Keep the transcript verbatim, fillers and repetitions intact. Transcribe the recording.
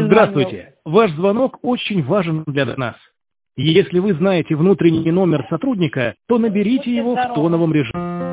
Здравствуйте. Ваш звонок очень важен для нас. Если вы знаете внутренний номер сотрудника, то наберите его в тоновом режиме.